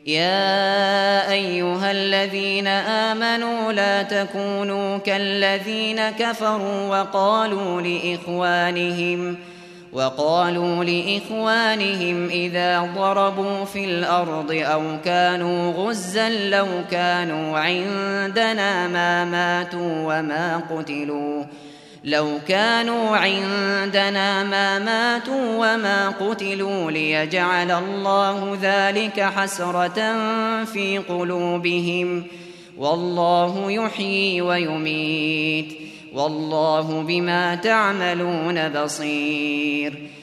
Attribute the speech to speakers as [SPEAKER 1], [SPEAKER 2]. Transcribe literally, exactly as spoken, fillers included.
[SPEAKER 1] يا أيها الذين آمنوا لا تكونوا كالذين كفروا وقالوا لإخوانهم وقالوا لإخوانهم إذا ضربوا في الأرض أو كانوا غزا لو كانوا عندنا ما ماتوا وما قتلوا لو كانوا عندنا ما ماتوا وما قتلوا ليجعل الله ذلك حسرة في قلوبهم والله يحيي ويميت والله بما تعملون بصير.